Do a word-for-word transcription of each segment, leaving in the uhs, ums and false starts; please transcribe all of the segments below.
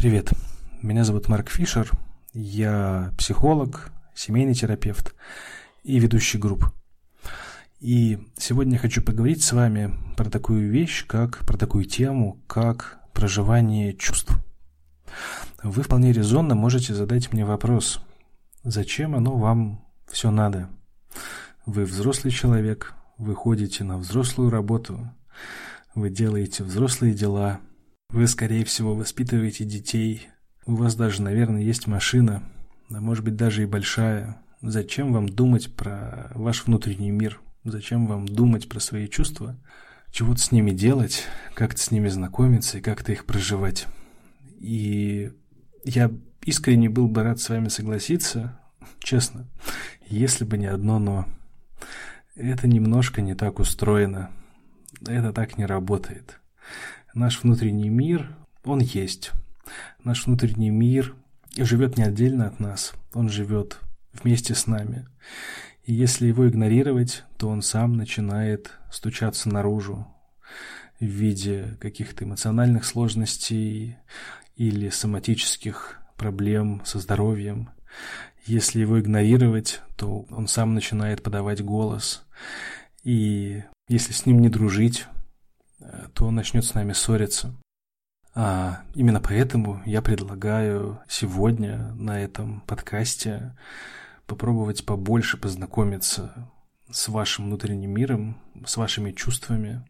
Привет, меня зовут Марк Фишер, я психолог, семейный терапевт и ведущий групп. И сегодня я хочу поговорить с вами про такую вещь, как, про такую тему, как проживание чувств. Вы вполне резонно можете задать мне вопрос, зачем оно вам все надо? Вы взрослый человек, вы ходите на взрослую работу, вы делаете взрослые дела, вы, скорее всего, воспитываете детей, у вас даже, наверное, есть машина, а может быть даже и большая. Зачем вам думать про ваш внутренний мир? Зачем вам думать про свои чувства? Чего-то с ними делать, как-то с ними знакомиться и как-то их проживать? И я искренне был бы рад с вами согласиться, честно, если бы не одно «но». Это немножко не так устроено, это так не работает. Наш внутренний мир, он есть. Наш внутренний мир живет не отдельно от нас, он живет вместе с нами. И если его игнорировать, то он сам начинает стучаться наружу в виде каких-то эмоциональных сложностей или соматических проблем со здоровьем. Если его игнорировать, то он сам начинает подавать голос. И если с ним не дружить, то он начнет с нами ссориться. А именно поэтому я предлагаю сегодня на этом подкасте попробовать побольше познакомиться с вашим внутренним миром, с вашими чувствами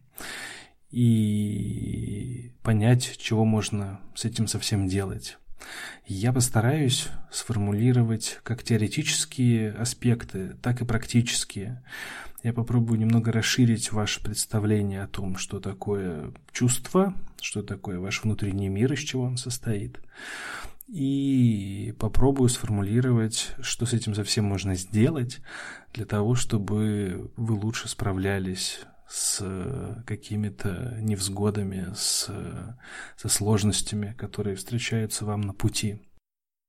и понять, чего можно с этим совсем делать. Я постараюсь сформулировать как теоретические аспекты, так и практические. Я попробую немного расширить ваше представление о том, что такое чувство, что такое ваш внутренний мир, из чего он состоит. И попробую сформулировать, что с этим совсем можно сделать для того, чтобы вы лучше справлялись с какими-то невзгодами, с, со сложностями, которые встречаются вам на пути.